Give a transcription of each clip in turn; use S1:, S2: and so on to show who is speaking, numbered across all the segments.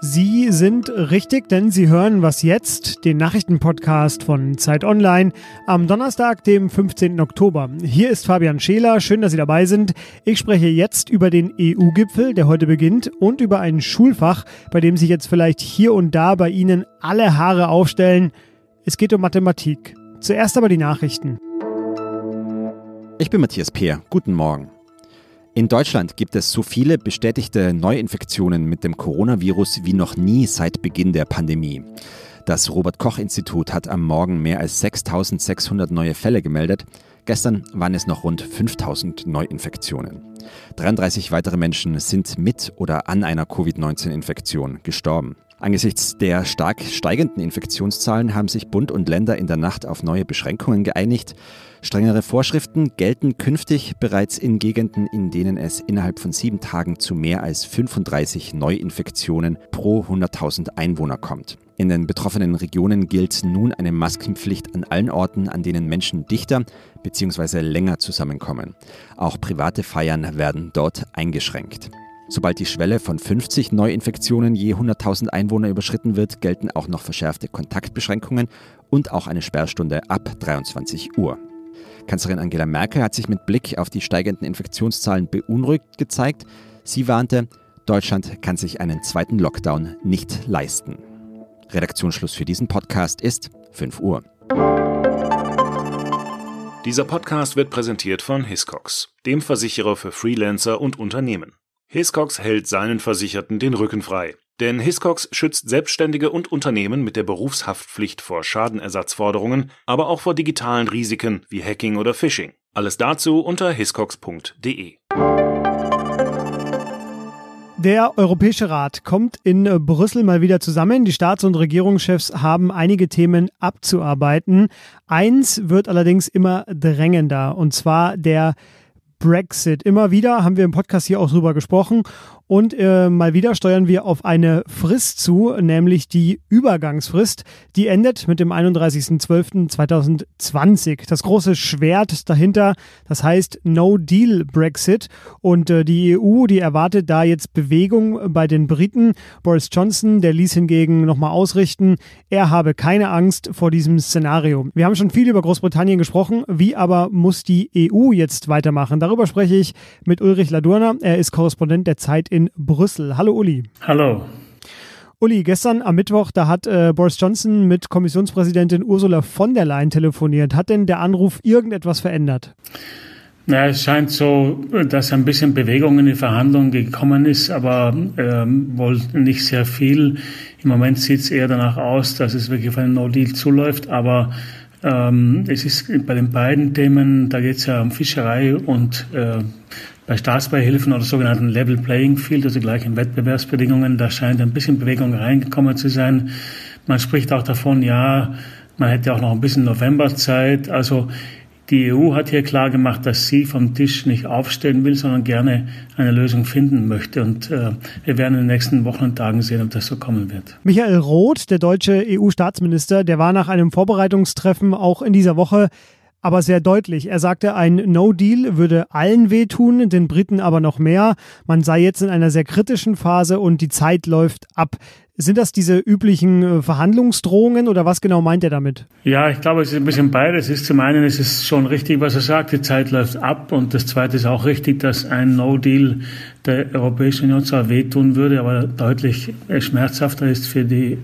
S1: Sie sind richtig, denn Sie hören Was jetzt, den Nachrichtenpodcast von Zeit Online am Donnerstag, dem 15. Oktober. Hier ist Fabian Scheler, schön, dass Sie dabei sind. Ich spreche jetzt über den EU-Gipfel, der heute beginnt, und über ein Schulfach, bei dem sich jetzt vielleicht hier und da bei Ihnen alle Haare aufstellen. Es geht um Mathematik. Zuerst aber die Nachrichten.
S2: Ich bin Matthias Peer. Guten Morgen. In Deutschland gibt es so viele bestätigte Neuinfektionen mit dem Coronavirus wie noch nie seit Beginn der Pandemie. Das Robert-Koch-Institut hat am Morgen mehr als 6.600 neue Fälle gemeldet. Gestern waren es noch rund 5.000 Neuinfektionen. 33 weitere Menschen sind mit oder an einer Covid-19-Infektion gestorben. Angesichts der stark steigenden Infektionszahlen haben sich Bund und Länder in der Nacht auf neue Beschränkungen geeinigt. Strengere Vorschriften gelten künftig bereits in Gegenden, in denen es innerhalb von 7 Tagen zu mehr als 35 Neuinfektionen pro 100.000 Einwohner kommt. In den betroffenen Regionen gilt nun eine Maskenpflicht an allen Orten, an denen Menschen dichter bzw. länger zusammenkommen. Auch private Feiern werden dort eingeschränkt. Sobald die Schwelle von 50 Neuinfektionen je 100.000 Einwohner überschritten wird, gelten auch noch verschärfte Kontaktbeschränkungen und auch eine Sperrstunde ab 23 Uhr. Kanzlerin Angela Merkel hat sich mit Blick auf die steigenden Infektionszahlen beunruhigt gezeigt. Sie warnte, Deutschland kann sich einen zweiten Lockdown nicht leisten. Redaktionsschluss für diesen Podcast ist 5 Uhr.
S3: Dieser Podcast wird präsentiert von Hiscox, dem Versicherer für Freelancer und Unternehmen. Hiscox hält seinen Versicherten den Rücken frei. Denn Hiscox schützt Selbstständige und Unternehmen mit der Berufshaftpflicht vor Schadenersatzforderungen, aber auch vor digitalen Risiken wie Hacking oder Phishing. Alles dazu unter hiscox.de.
S1: Der Europäische Rat kommt in Brüssel mal wieder zusammen. Die Staats- und Regierungschefs haben einige Themen abzuarbeiten. Eins wird allerdings immer drängender, und zwar der Brexit. Immer wieder haben wir im Podcast hier auch drüber gesprochen und mal wieder steuern wir auf eine Frist zu, nämlich die Übergangsfrist. Die endet mit dem 31.12.2020. Das große Schwert dahinter, das heißt No-Deal-Brexit, und die EU, die erwartet da jetzt Bewegung bei den Briten. Boris Johnson, der ließ hingegen nochmal ausrichten, er habe keine Angst vor diesem Szenario. Wir haben schon viel über Großbritannien gesprochen, wie aber muss die EU jetzt weitermachen? Darüber spreche ich mit Ulrich Ladurner. Er ist Korrespondent der Zeit in Brüssel. Hallo Uli.
S4: Hallo.
S1: Uli, gestern am Mittwoch, da hat Boris Johnson mit Kommissionspräsidentin Ursula von der Leyen telefoniert. Hat denn der Anruf irgendetwas verändert?
S4: Na, es scheint so, dass ein bisschen Bewegung in die Verhandlungen gekommen ist, aber wohl nicht sehr viel. Im Moment sieht es eher danach aus, dass es wirklich auf einen No-Deal zuläuft, aber es ist bei den beiden Themen, da geht es ja um Fischerei und bei Staatsbeihilfen oder sogenannten Level Playing Field, also gleichen Wettbewerbsbedingungen, da scheint ein bisschen Bewegung reingekommen zu sein. Man spricht auch davon, ja, man hätte auch noch ein bisschen Novemberzeit. Also die EU hat hier klar gemacht, dass sie vom Tisch nicht aufstehen will, sondern gerne eine Lösung finden möchte. Und wir werden in den nächsten Wochen und Tagen sehen, ob das so kommen wird.
S1: Michael Roth, der deutsche EU-Staatsminister, der war nach einem Vorbereitungstreffen auch in dieser Woche aber sehr deutlich. Er sagte, ein No-Deal würde allen wehtun, den Briten aber noch mehr. Man sei jetzt in einer sehr kritischen Phase und die Zeit läuft ab. Sind das diese üblichen Verhandlungsdrohungen oder was genau meint er damit?
S4: Ja, ich glaube, es ist ein bisschen beides. Zum einen ist es schon richtig, was er sagt, die Zeit läuft ab, und das Zweite ist auch richtig, dass ein No-Deal der Europäischen Union zwar wehtun würde, aber deutlich schmerzhafter ist für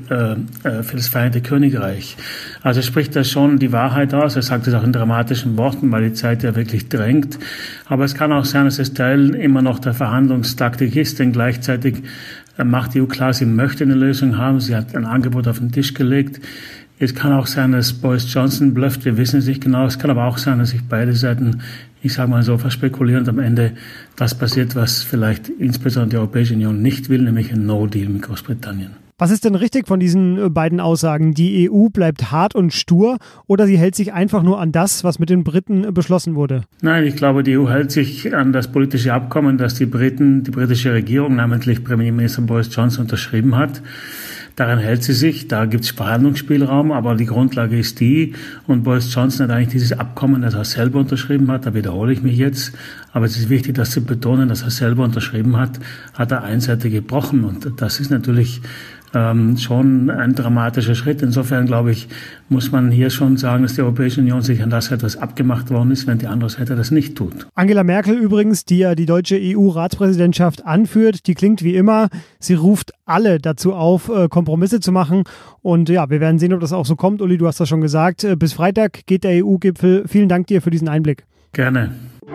S4: das Vereinigte Königreich. Also spricht das schon die Wahrheit aus. Er sagt es auch in dramatischen Worten, weil die Zeit ja wirklich drängt. Aber es kann auch sein, dass es Teil immer noch der Verhandlungstaktik ist, denn gleichzeitig macht die EU klar, sie möchte eine Lösung haben. Sie hat ein Angebot auf den Tisch gelegt. Es kann auch sein, dass Boris Johnson blufft. Wir wissen es nicht genau. Es kann aber auch sein, dass sich beide Seiten, ich sage mal so, verspekulieren und am Ende das passiert, was vielleicht insbesondere die Europäische Union nicht will, nämlich ein No-Deal mit Großbritannien.
S1: Was ist denn richtig von diesen beiden Aussagen? Die EU bleibt hart und stur oder sie hält sich einfach nur an das, was mit den Briten beschlossen wurde?
S4: Nein, ich glaube, die EU hält sich an das politische Abkommen, das die britische Regierung, namentlich Premierminister Boris Johnson, unterschrieben hat. Daran hält sie sich, da gibt es Verhandlungsspielraum, aber die Grundlage ist die, und Boris Johnson hat eigentlich dieses Abkommen, das er selber unterschrieben hat, da wiederhole ich mich jetzt, aber es ist wichtig, das zu betonen, dass er selber unterschrieben hat, hat er einseitig gebrochen, und das ist natürlich schon ein dramatischer Schritt. Insofern, glaube ich, muss man hier schon sagen, dass die Europäische Union sich an das etwas abgemacht worden ist, wenn die andere Seite das nicht tut.
S1: Angela Merkel übrigens, die ja die deutsche EU-Ratspräsidentschaft anführt, die klingt wie immer. Sie ruft alle dazu auf, Kompromisse zu machen. Und ja, wir werden sehen, ob das auch so kommt. Uli, du hast das schon gesagt. Bis Freitag geht der EU-Gipfel. Vielen Dank dir für diesen Einblick.
S4: Gerne.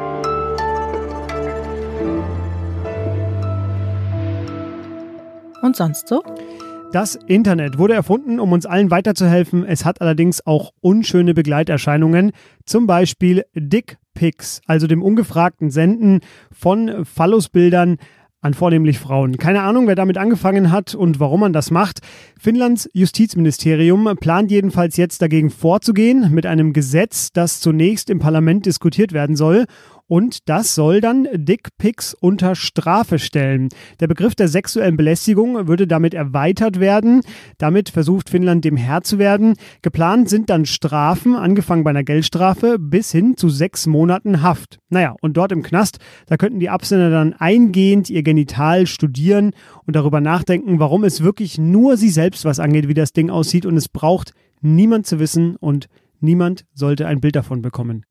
S5: Und sonst so?
S1: Das Internet wurde erfunden, um uns allen weiterzuhelfen. Es hat allerdings auch unschöne Begleiterscheinungen. Zum Beispiel Dickpics, also dem ungefragten Senden von Phallusbildern an vornehmlich Frauen. Keine Ahnung, wer damit angefangen hat und warum man das macht. Finnlands Justizministerium plant jedenfalls jetzt dagegen vorzugehen mit einem Gesetz, das zunächst im Parlament diskutiert werden soll. Und das soll dann Dickpics unter Strafe stellen. Der Begriff der sexuellen Belästigung würde damit erweitert werden. Damit versucht Finnland dem Herr zu werden. Geplant sind dann Strafen, angefangen bei einer Geldstrafe bis hin zu 6 Monaten Haft. Naja, und dort im Knast, da könnten die Absender dann eingehend ihr Genital studieren und darüber nachdenken, warum es wirklich nur sie selbst was angeht, wie das Ding aussieht. Und es braucht niemand zu wissen und niemand sollte ein Bild davon bekommen.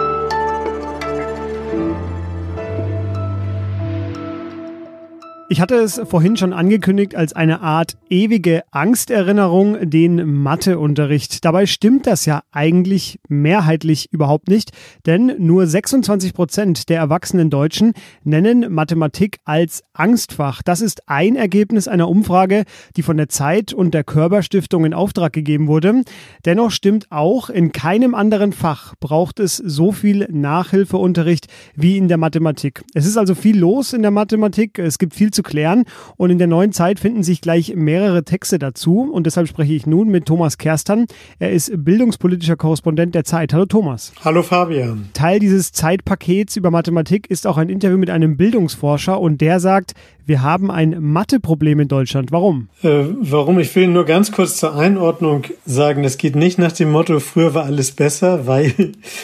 S1: Ich hatte es vorhin schon angekündigt als eine Art ewige Angsterinnerung, den Matheunterricht. Dabei stimmt das ja eigentlich mehrheitlich überhaupt nicht, denn nur 26% der erwachsenen Deutschen nennen Mathematik als Angstfach. Das ist ein Ergebnis einer Umfrage, die von der Zeit und der Körber Stiftung in Auftrag gegeben wurde. Dennoch stimmt auch, in keinem anderen Fach braucht es so viel Nachhilfeunterricht wie in der Mathematik. Es ist also viel los in der Mathematik, es gibt viel zu klären und in der neuen Zeit finden sich gleich mehrere Texte dazu und deshalb spreche ich nun mit Thomas Kerstan. Er ist bildungspolitischer Korrespondent der Zeit. Hallo Thomas.
S6: Hallo Fabian.
S1: Teil dieses Zeitpakets über Mathematik ist auch ein Interview mit einem Bildungsforscher und der sagt, wir haben ein Matheproblem in Deutschland. Warum?
S6: Warum? Ich will nur ganz kurz zur Einordnung sagen, das geht nicht nach dem Motto, früher war alles besser, weil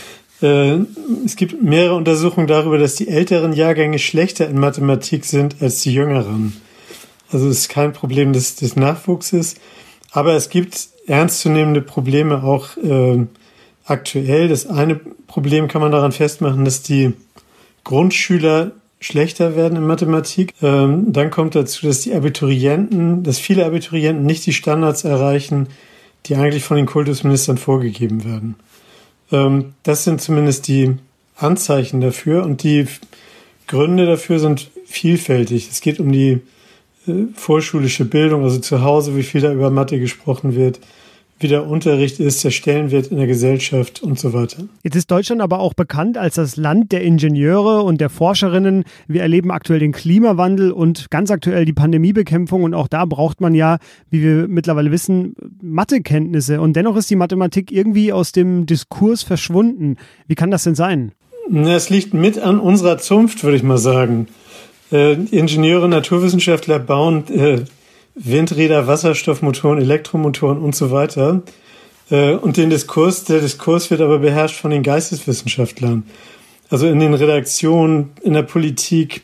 S6: es gibt mehrere Untersuchungen darüber, dass die älteren Jahrgänge schlechter in Mathematik sind als die jüngeren. Also es ist kein Problem des Nachwuchses. Aber es gibt ernstzunehmende Probleme auch aktuell. Das eine Problem kann man daran festmachen, dass die Grundschüler schlechter werden in Mathematik. Dann kommt dazu, dass viele Abiturienten nicht die Standards erreichen, die eigentlich von den Kultusministern vorgegeben werden. Das sind zumindest die Anzeichen dafür und die Gründe dafür sind vielfältig. Es geht um die vorschulische Bildung, also zu Hause, wie viel da über Mathe gesprochen wird, wie der Unterricht ist, der Stellenwert in der Gesellschaft und so weiter.
S1: Jetzt ist Deutschland aber auch bekannt als das Land der Ingenieure und der Forscherinnen. Wir erleben aktuell den Klimawandel und ganz aktuell die Pandemiebekämpfung und auch da braucht man ja, wie wir mittlerweile wissen, Mathekenntnisse und dennoch ist die Mathematik irgendwie aus dem Diskurs verschwunden. Wie kann das denn sein?
S6: Es liegt mit an unserer Zunft, würde ich mal sagen. Ingenieure, Naturwissenschaftler bauen Windräder, Wasserstoffmotoren, Elektromotoren und so weiter. Und der Diskurs wird aber beherrscht von den Geisteswissenschaftlern. Also in den Redaktionen, in der Politik,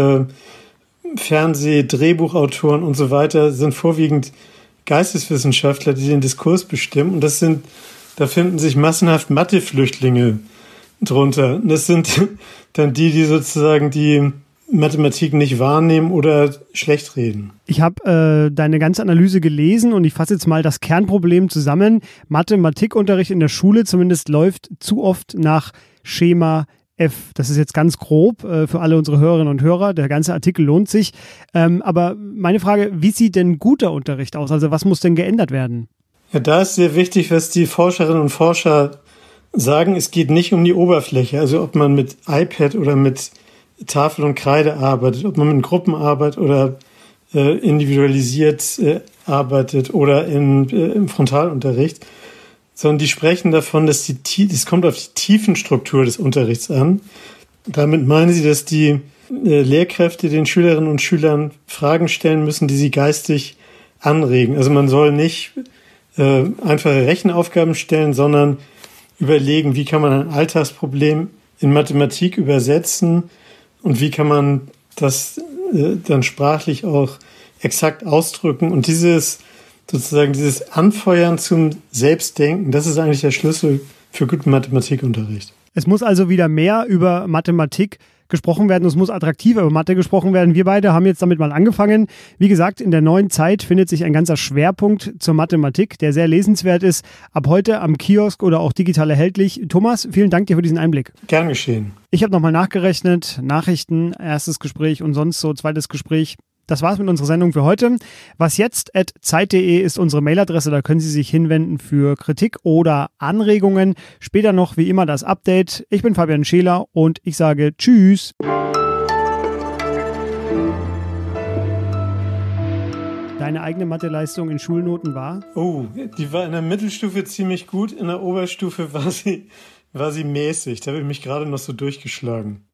S6: Fernseh-, Drehbuchautoren und so weiter sind vorwiegend Geisteswissenschaftler, die den Diskurs bestimmen. Und da finden sich massenhaft Matheflüchtlinge drunter. Und das sind dann die sozusagen die Mathematik nicht wahrnehmen oder schlecht reden.
S1: Ich habe deine ganze Analyse gelesen und ich fasse jetzt mal das Kernproblem zusammen. Mathematikunterricht in der Schule zumindest läuft zu oft nach Schema F. Das ist jetzt ganz grob für alle unsere Hörerinnen und Hörer. Der ganze Artikel lohnt sich. Aber meine Frage, wie sieht denn guter Unterricht aus? Also was muss denn geändert werden?
S6: Ja, da ist sehr wichtig, was die Forscherinnen und Forscher sagen. Es geht nicht um die Oberfläche. Also ob man mit iPad oder mit Tafel und Kreide arbeitet, ob man mit Gruppenarbeit oder individualisiert arbeitet oder im Frontalunterricht, sondern die sprechen davon, dass es kommt auf die Tiefenstruktur des Unterrichts an. Damit meinen sie, dass die Lehrkräfte den Schülerinnen und Schülern Fragen stellen müssen, die sie geistig anregen. Also man soll nicht einfache Rechenaufgaben stellen, sondern überlegen, wie kann man ein Alltagsproblem in Mathematik übersetzen und wie kann man das dann sprachlich auch exakt ausdrücken. Und dieses Anfeuern zum Selbstdenken, das ist eigentlich der Schlüssel für guten Mathematikunterricht.
S1: Es muss also wieder mehr über Mathematik gesprochen werden. Es muss attraktiver über Mathe gesprochen werden. Wir beide haben jetzt damit mal angefangen. Wie gesagt, in der neuen Zeit findet sich ein ganzer Schwerpunkt zur Mathematik, der sehr lesenswert ist. Ab heute am Kiosk oder auch digital erhältlich. Thomas, vielen Dank dir für diesen Einblick.
S6: Gern geschehen.
S1: Ich habe nochmal nachgerechnet. Nachrichten, erstes Gespräch und sonst so zweites Gespräch. Das war's mit unserer Sendung für heute. wasjetzt@zeit.de ist unsere Mailadresse, da können Sie sich hinwenden für Kritik oder Anregungen. Später noch wie immer das Update. Ich bin Fabian Scheler und ich sage Tschüss. Deine eigene Matheleistung in Schulnoten war?
S6: Oh, die war in der Mittelstufe ziemlich gut, in der Oberstufe war sie mäßig. Da habe ich mich gerade noch so durchgeschlagen.